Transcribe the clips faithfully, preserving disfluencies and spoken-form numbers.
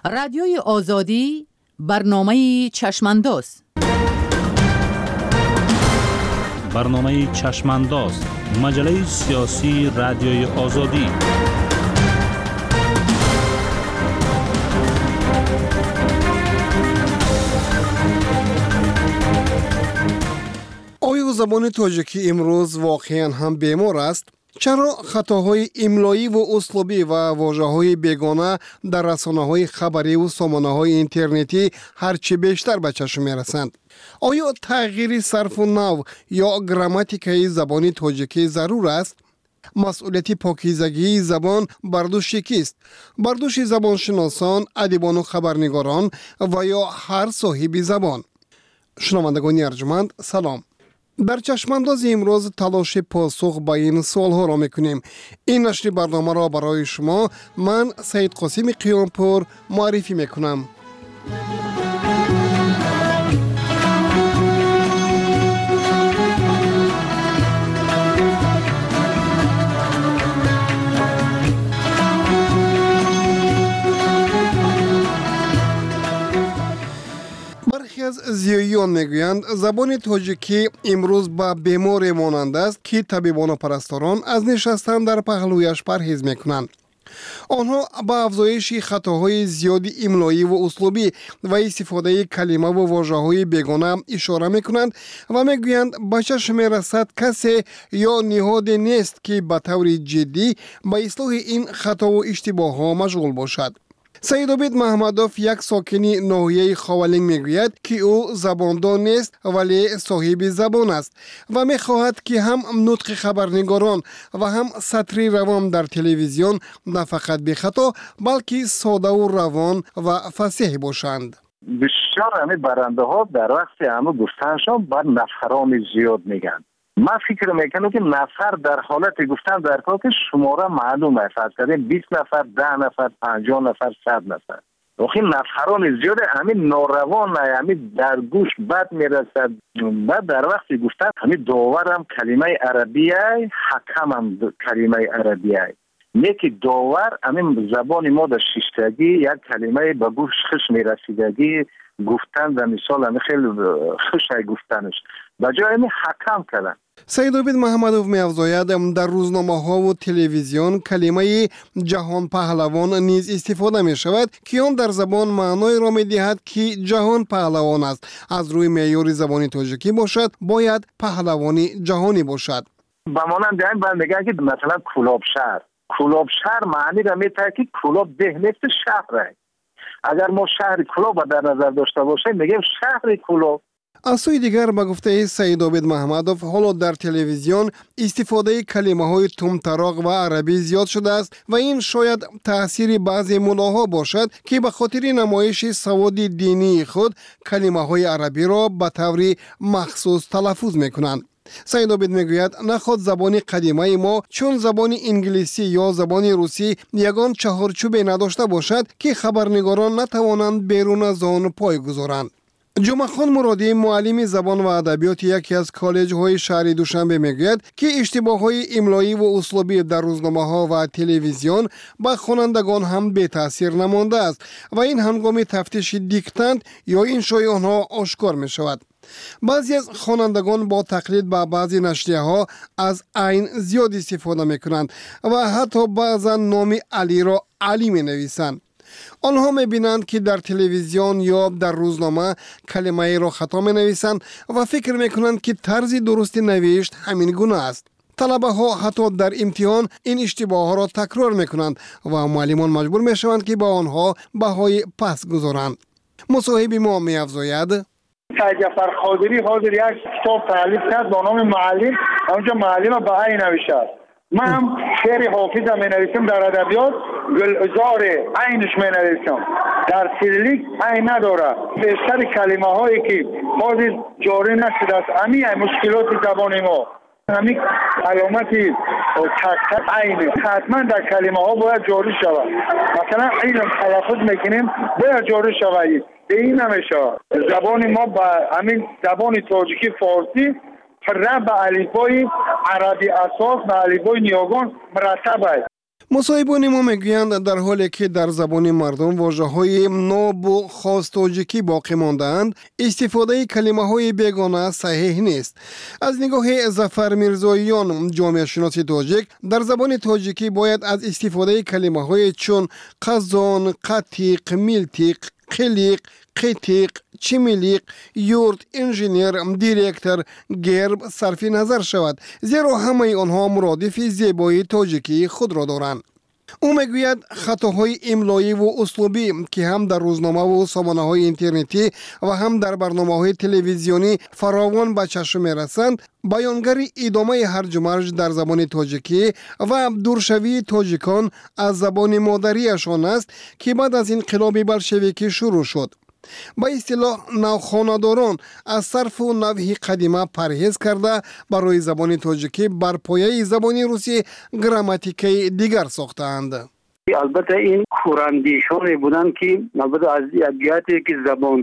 رادیوی آزادی برنامه چشمانداز. برنامه چشمانداز مجله سیاسی رادیوی آزادی. آیا زبان تاجیکی امروز واقعا هم بیمار است؟ چرا خطاهای املایی و اسلوبی و واژه‌های بیگانه در رسانه‌های خبری و سامانه‌های اینترنتی هرچی بیشتر به چشم می‌رسند؟ آیا تغییر صرف و نحو یا گراماتیکای زبان تاجیکی ضرور است؟ مسئولیت پاکیزگی زبان بر دوش کیست؟ بر دوش زبانشناسان، ادیبان و خبرنگاران و یا هر صاحب زبان؟ شنوندگان ارجمند سلام. در چشمانداز امروز تلاش پاسخ به این سوالها را میکنیم. این نشر برنامه را برای شما من سید قاسم قیامپور معرفی میکنم. برخی از زیاییان میگویند زبان تاجیکی امروز به بیماری مانند است که طبیبان و پرستاران از نشستن در پهلویش پرهیز میکنند. آنها به افزایش خطاهای زیادی املایی و اسلوبی و استفاده کلمه و واژه‌های بیگانه اشاره میکنند و میگویند به چشم میرسد کسی یا نهاد نیست که به طور جدی به اصلاح این خطا و اشتباه‌ها مشغول باشد. سید عابد محمدوف یک ساکنی ناحیه خاولین میگوید که او زباندان نیست ولی صاحب زبان است و میخواهد که هم نطق خبرنگاران و هم سطری روان در تلویزیون نه فقط بی خطا بلکه ساده و روان و فصیح باشند. بسیار همه برنده ها در وقت همه گفتنشان بر نفران زیاد میگن. من فکر میکنم که نفر در حالت گفتن در کار که شماره معلوم است. فرض کنید بیست نفر، ده نفر، پنجاه نفر، صد نفر. وقتی نفران زیاده همین ناروان همین در گوش بد میرسد. بعد در وقت گفتن همین داور هم کلمه عربیه، حکم هم کلمه عربیه. یکی داور همین زبان ما در شیشتگی یک کلمه به گوش خش میرسیدگی گفتن در مثال همین خیلی خش گفتنش بجای همین حکم کردن. سید عابد محمدوف می افزاید در روزنامه ها و تلویزیون کلمه جهان پهلوان نیز استفاده می شود که آن در زبان معنای را می دهد که جهان پهلوان است. از روی معیار زبانی تاجیکی باشد باید پهلوانی جهانی باشد. به مانند این بعد میگن که مثلا کلاب شهر کلاب شهر معنی را می دهد که کلاب ده نفت شهر. اگر ما شهر کلاب در نظر داشته باشیم میگیم شهر کلاب. از سوی دیگر به گفته سید عابد محمدوف حالا در تلویزیون استفاده کلمه های تمطراق و عربی زیاد شده است و این شاید تأثیر بعضی ملاها باشد که به خاطر نمایش سواد دینی خود کلمه های عربی را به طور مخصوص تلفظ میکنند. سید عابد میگوید نخود زبان قدیمه ما چون زبان انگلیسی یا زبان روسی یگان چهارچوبی نداشته باشد که خبرنگاران نتوانند بیرون از آن پای گذارند. جمعه خان مرادی معلم زبان و ادبیات یکی از کالج های شهر دوشنبه میگوید که اشتباه های املایی و اسلوبی در روزنامه ها و تلویزیون به خوانندگان هم بی تاثیر نمانده است و این هنگام تفتیش دیکتند یا انشای آنها آشکار می شود. بعضی از خوانندگان با تقلید به بعضی نشریه ها از عین زیاد استفاده می کنند و حتی بعضا نام علی را علی می نویسند. آنها می بینند که در تلویزیون یا در روزنامه کلمه ای را خطا می نویسند و فکر می کنند که طرز درست نوشت همین گونه است. طلبه ها حتی در امتحان این اشتباه ها را تکرار می کنند و معلمان مجبور می شوند که با آنها بهای پس گذارند. مصاحب ما می افزاید سید جعفر خاطری حاضر یک کتاب تالیف کرد با نام معلم، اونجا معلم بهایی نوشته است. من هم شعر حافظ می نویسم در ادبیات گلزار عینش می نویسم. در سیریلیک عین نداره. بیشتر کلمه هایی که حاضر جاری نشده است همین مشکلات زبان ما. همین علامت تک تک عینه. حتما در کلمه ها باید جاری شود. مثلا این تلفظ میکنیم باید جاری شود. به این نمیشه. زبان ما با همین زبان تاجیکی فارسی رب به الفبای عربی اساس و الفبای نیاگان مرتب است. مصاحبان ما میگویند در حالی که در زبان مردم واژه‌های ناب و خاص تاجیکی باقی مانده‌اند، استفاده کلمه‌های بیگانه صحیح نیست. از نگاه ظفر میرزاییان، جامعه شناس تاجیک، در زبان تاجیکی باید از استفاده کلمه‌های چون قزان، قطیق، میلتیق، قلیق، قیتیق، چمیلیق، یورت، انجینیر، دیرکتر، گرب صرف نظر شود، زیرا همه آنها مرادف زیبایی تاجیکی خود را دارند. او میگوید خطاهای املایی و اسلوبی که هم در روزنامه و سامانه‌های اینترنتی و هم در برنامه‌های تلویزیونی فراوان به چشم می‌رسند، بیانگر ادامه هرج و مرج در زبان تاجیکی و دورشوی تاجیکان از زبان مادریشان است که بعد از انقلاب بلشویکی شروع شد. با اصطلاح نوخانه‌داران از صرف و نوع قدیمه پرهیز کرده برای زبان تاجیکی بر پایه زبان روسی گراماتیکی دیگر ساختند. البته این کوراندیشانی بودند که البته از جهتی که زبان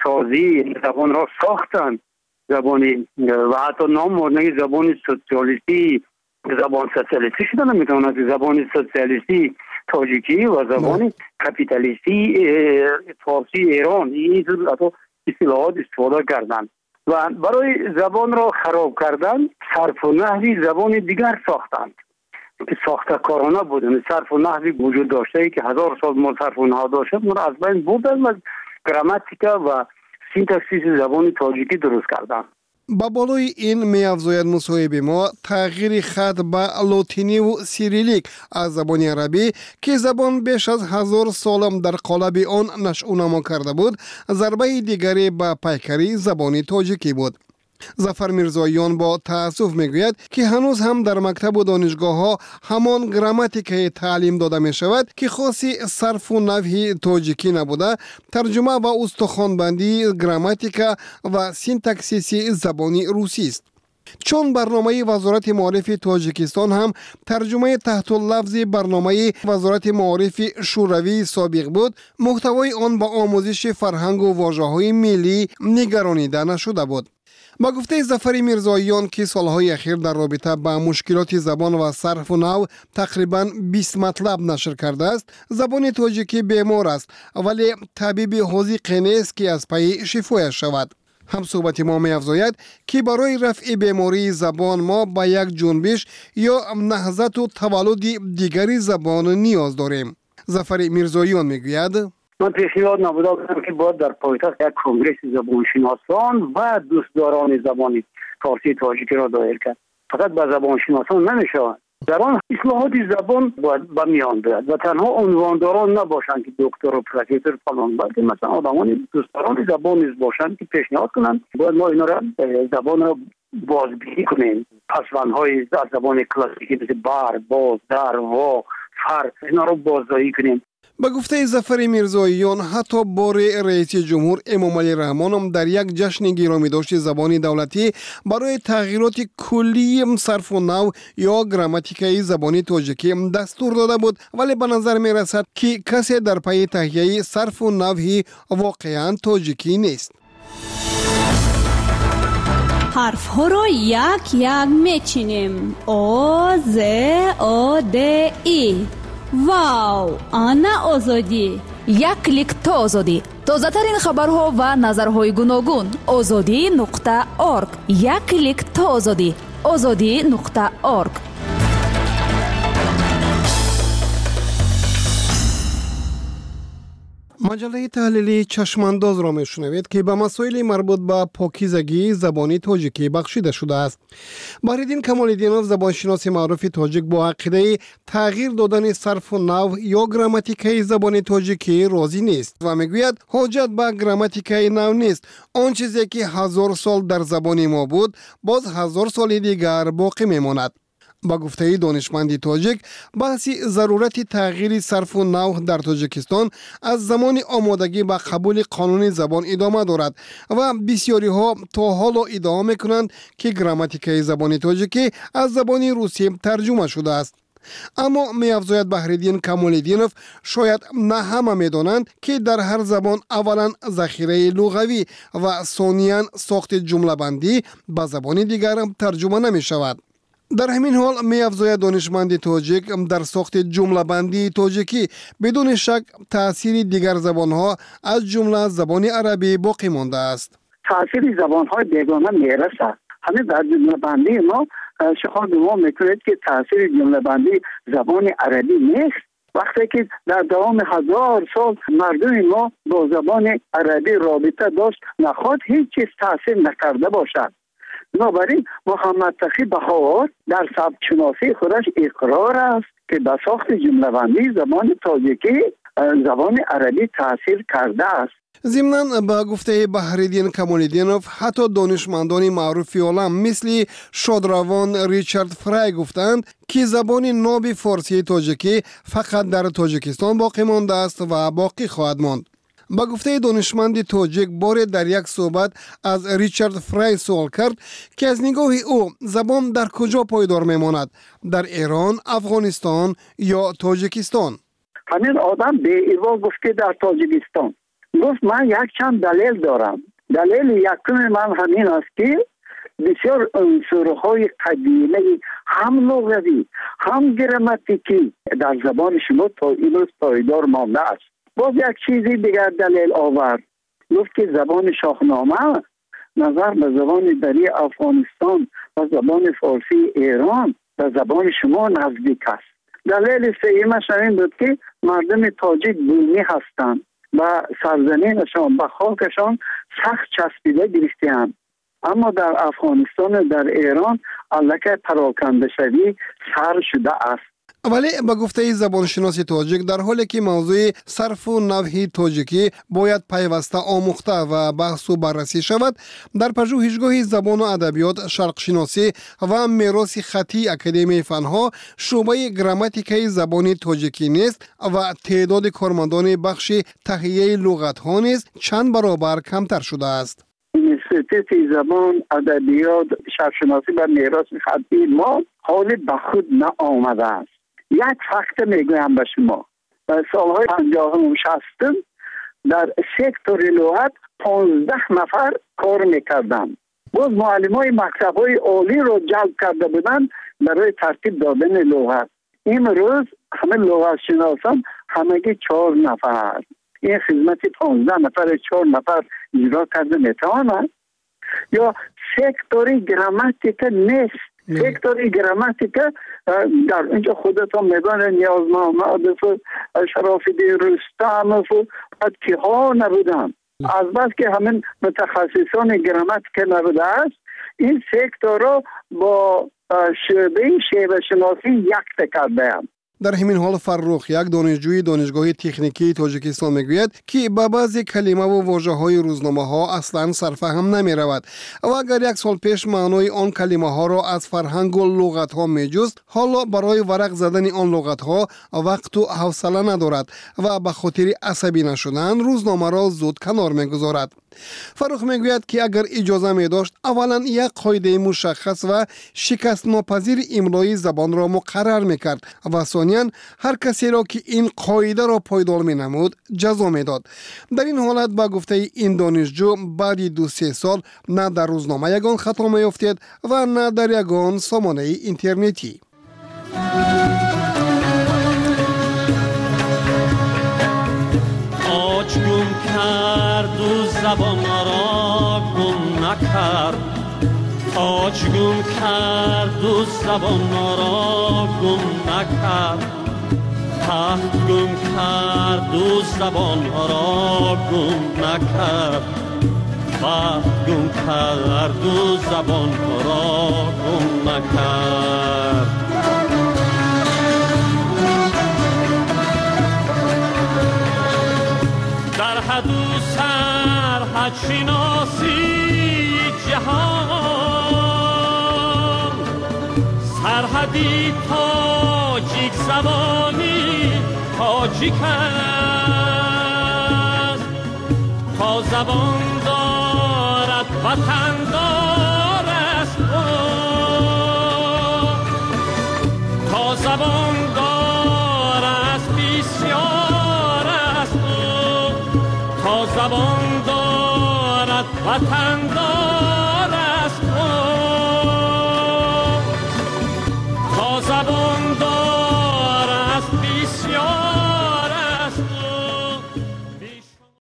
سازی زبان را ساختند، زبانی و حتی نام بردن زبان سوسیالیستی زبان سوسیالیستی شده نمیتواند زبان سوسیالیستی تاجیکی و زبان کپیتالیستی فارسی ایران این اصطلاحات استفاده کردند و برای زبان را خراب کردن صرف و نحوی زبان دیگر ساختند که ساختکارانه بودند. صرف و نحوی وجود داشته که هزار سال ما صرف و نحو داشته ما را از بین بردند و گراماتیکا و سینتاکسیس زبان تاجیکی درست کردند. با بالای این می افزاید مصاحب ما تغییر خط به لاتینی و سیریلیک از زبان عربی که زبان بیش از هزار سالم در قالب آن نشأ نما کرده بود، ضربه دیگری به پیکری زبان تاجیکی بود. ظفر میرزاییان با تأسف میگوید که هنوز هم در مکتب و دانشگاه ها همان گراماتیک تعلیم داده می شود که خاصی صرف و نحو تاجیکی نبوده، ترجمه و استخوانبندی گراماتیک و سینتاکسیس زبانی روسی است. چون برنامه وزارت معارف تاجیکستان هم ترجمه تحت اللفظ برنامه وزارت معارف شوروی سابق بود، محتوای آن با آموزش فرهنگ و واژه‌های ملی نگرانیده نشده بود. با گفته ظفر میرزاییان که سالهای اخیر در رابطه با مشکلات زبان و صرف و نحو تقریباً بیست مطلب نشر کرده است، زبان تاجیکی بیمار است ولی طبیب حاذق نیست که از پی شفایش شود. هم صحبت ما می افزاید که برای رفع بیماری زبان ما با یک جنبش یا نهضت و تولد دیگری زبان نیاز داریم. ظفر میرزاییان میگوید من پیشنهاد نبوده بودم که باید در پایتخت یک کنگره زبانشناسان و دوستداران زبان فارسی تاجیکی را دایر کرد. فقط به زبانشناسان نمیشه، در آن اصلاحات زبان باید به میان بیاد و تنها عنوانداران نباشند که دکتر و پروفسور فلان، بلکه مثلا آدمان دوستداران زبان نیز باشند که پیشنهاد کنند باید ما اینا را زبان را بازبینی کنیم. پسوندهای از زبان کلاسیکی مثل بر، باز، در، وا، فر اینا را بازداری کنیم. با گفته ظفر میرزاییان حتی بار رئیس جمهور امام علی رحمان هم در یک جشن گرامی داشت زبان دولتی برای تغییرات کلی صرف و نحو یا گراماتیکای زبان تاجیکی دستور داده بود، ولی به نظر می رسد که کسی در پی تهیه صرف و نحو واقعا تاجیکی نیست. حرف ها را یک یک میچینیم. او ز او د ای. واو، آنا آزادی. یک کلیک تا آزادی. تازه ترین خبرها و نظرهای گوناگون. آزادی نقطه ارگ. یک کلیک تا آزادی. آزادی نقطه ارگ. مجله تحلیلی چشمانداز را میشنوید که به مسائل مربوط به پاکیزگی زبانی تاجیکی بخشیده شده است. بهرالدین کمال‌الدینوف، زبانشناس معروف تاجیک، با عقیده تغییر دادن صرف و نحو یا گراماتیکای زبان تاجیکی راضی نیست و میگوید حاجت به گراماتیکای نو نیست. آن چیزی که هزار سال در زبان ما بود باز هزار سال دیگر باقی میماند. با گفته دانشمندی تاجیک، بحثی ضرورت تغییر صرف و نحو در تاجیکستان از زمان آمادگی به قبول قانون زبان ادامه دارد و بسیاری ها تا حالا ادعا میکنند که گراماتیکای زبان تاجیکی از زبان روسی ترجمه شده است. اما می افزاید بهرالدین کمال‌الدینوف شاید نه همه می دانند که در هر زبان اولا ذخیره لغوی و ثانیاً ساخت جمله بندی به زبان دیگر ترجمه نمی شود. در همین حال می افزاید دانشمند تاجیک در ساخت جمله بندی تاجیکی بدون شک تأثیر دیگر زبانها از جمله زبان عربی باقی مانده است. تأثیر زبانهای بیگانه میرسه. همین در جمله بندی ما شما گمان میکنید که تأثیر جمله بندی زبان عربی نیست. وقتی که در دوام هزار سال مردم ما با زبان عربی رابطه داشت نخواد هیچ چیز تأثیر نکرده باشد. بنابراین محمد تقی بهار در سبک شناسی خودش اقرار است که به ساخت جمله بندی زبان تاجیکی زبان عربی تأثیر کرده است. ضمناً با گفته بهرالدین کمال‌الدینوف حتی دانشمندان معروف عالم مثل شادروان ریچارد فرای گفتند که زبان ناب فارسی تاجیکی فقط در تاجیکستان باقی مانده است و باقی خواهد ماند. با گفته دانشمند تاجیک بار در یک صحبت از ریچارد فرای سوال کرد که از نگاه او زبان در کجا پایدار میماند، در ایران، افغانستان یا تاجیکستان؟ همین آدم به ایوا گفت که در تاجیکستان. گفت من یک چند دلیل دارم. دلیل یکم من همین است که بسیار عنصرهای قدیمی هم لغوی هم گراماتیکی در زبان شما تا امروز پایدار مانده است. باز یک چیزی دیگر دلیل آورد. گفت که زبان شاهنامه نظر به زبان دری افغانستان و زبان فارسی ایران و زبان شما نزدیک است. دلیل سومش این بود که مردم تاجیک بومی هستند و سرزمینشان به خاکشان سخت چسبیده گرفته‌اند. اما در افغانستان و در ایران الکه پراکنده شوی سر شده است. ولی با گفته زبانشناس تاجیک در حالی که موضوع صرف و نحو تاجیکی باید پیوسته آموخته و بحث و بررسی شود، در پژوهشگاه زبان و ادبیات شرق شناسی و میراث خطی اکادمی فنها شعبه گراماتیکای زبان تاجیکی نیست و تعداد کارمندان بخش تهیه لغت ها نیز چند برابر کمتر شده است. اینستیتوت زبان ادبیات شرق شناسی و میراث خطی ما حال به خود نآمده است. یک فکت میگویم به شما. در سالهای پنجاه و شصت در سکتور لغت پانزده نفر کار میکردند. باز معلمای مکتب‌های عالی رو جلب کرده بودند برای ترتیب دادن لغت. امروز همه لغت شناسان همگی چهار نفر. این خدمت پانزده نفر چهار نفر اجرا کرده میتواند. یا سکتور گراماتیک نیست. سکتور گراماتیک در اینجا خودتون میگن نیاز محمد و شراف‌الدین رستم و که ها نبودن. از بس که همین متخصصان گراماتیک نبوده است، این سکتور رو با شعبه شیوه شناسی یک کرده هم. در همین حال فرخ یک دانشجوی دانشگاه تکنیکی تاجیکستان میگوید که با بعضی کلمه و واژه های روزنامه ها اصلا سرفهم نمی رود و اگر یک سال پیش معنای آن کلمه ها را از فرهنگ و لغت ها می جست، حالا برای ورق زدن آن لغت ها وقت و حوصله ندارد و به خاطر عصبی نشدن روزنامه را زود کنار می گذارد. فرخ میگوید که اگر اجازه می داشت اولا یک قاعده مشخص و شکست ناپذیر املای زبان را مقرر می کرد و ثانیاً هر کسی را که این قاعده را پایدار می نمود جزا می داد. در این حالت با گفته این دانشجو بعد دو سه سال نه در روزنامه یگان خطا می افتید و نه در یگان سامانه اینترنتی. آج گم کرد و زبان را گم نکرد، آج گم کرد و زبان را گم نکرد، تخت گم کرد و زبان را گم نکرد، تخت گم کرد و زبان را گم نکرد. در حد و سرحد شناسی جهان، سرحدی تاجیک زبانی تاجیک است، تا زبان دارد وطن دار است، تا زبان دار است بسیار است، تا زبان دارد وطن دار